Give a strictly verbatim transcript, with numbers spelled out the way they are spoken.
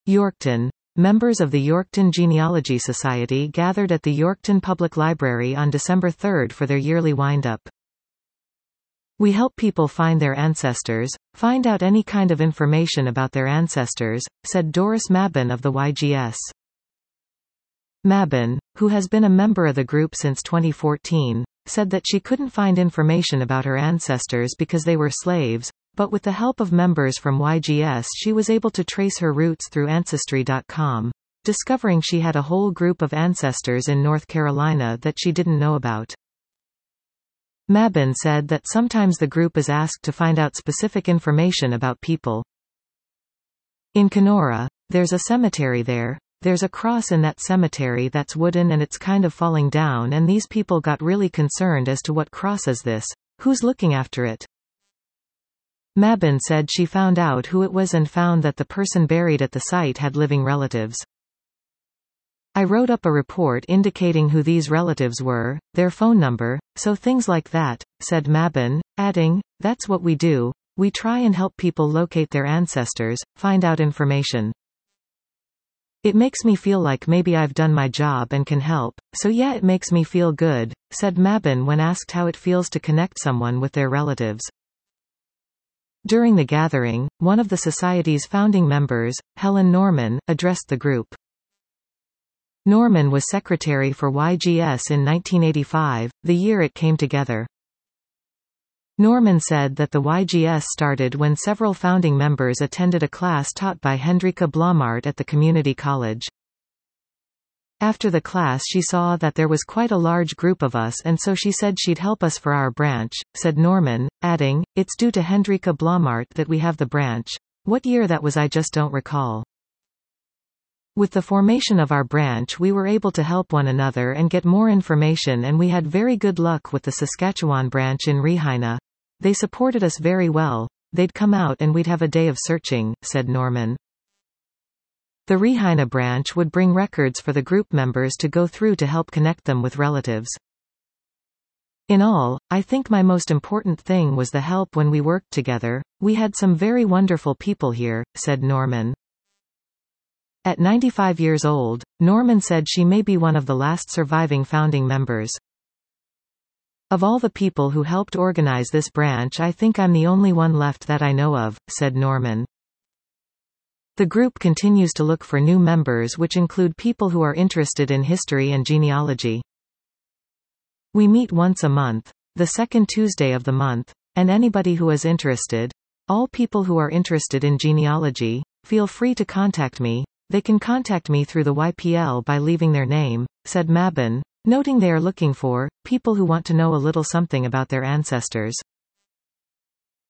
Yorkton. Members of the Yorkton Genealogy Society gathered at the Yorkton Public Library on December third for their yearly wind-up. We help people find their ancestors, find out any kind of information about their ancestors, said Doris Mabin of the Y G S. Mabin, who has been a member of the group since twenty fourteen, said that she couldn't find information about her ancestors because they were slaves, but with the help of members from Y G S she was able to trace her roots through Ancestry dot com, discovering she had a whole group of ancestors in North Carolina that she didn't know about. Mabin said that sometimes the group is asked to find out specific information about people. In Kenora, there's a cemetery there. There's a cross in that cemetery that's wooden and it's kind of falling down, and these people got really concerned as to what cross is this? Who's looking after it? Mabin said she found out who it was and found that the person buried at the site had living relatives. I wrote up a report indicating who these relatives were, their phone number, so things like that, said Mabin, adding, that's what we do, we try and help people locate their ancestors, find out information. It makes me feel like maybe I've done my job and can help, so yeah, it makes me feel good, said Mabin when asked how it feels to connect someone with their relatives. During the gathering, one of the Society's founding members, Helen Norman, addressed the group. Norman was secretary for Y G S in nineteen eighty-five, the year it came together. Norman said that the Y G S started when several founding members attended a class taught by Hendrika Blommaert at the community college. After the class she saw that there was quite a large group of us, and so she said she'd help us for our branch, said Norman, adding, it's due to Hendrika Blommaert that we have the branch. What year that was I just don't recall. With the formation of our branch we were able to help one another and get more information, and we had very good luck with the Saskatchewan branch in Regina. They supported us very well. They'd come out and we'd have a day of searching, said Norman. The Regina branch would bring records for the group members to go through to help connect them with relatives. In all, I think my most important thing was the help when we worked together. We had some very wonderful people here, said Norman. At ninety-five years old, Norman said she may be one of the last surviving founding members. Of all the people who helped organize this branch, I think I'm the only one left that I know of, said Norman. The group continues to look for new members, which include people who are interested in history and genealogy. We meet once a month, the second Tuesday of the month, and anybody who is interested, all people who are interested in genealogy, feel free to contact me. They can contact me through the Y P L by leaving their name, said Mabin, noting they are looking for people who want to know a little something about their ancestors.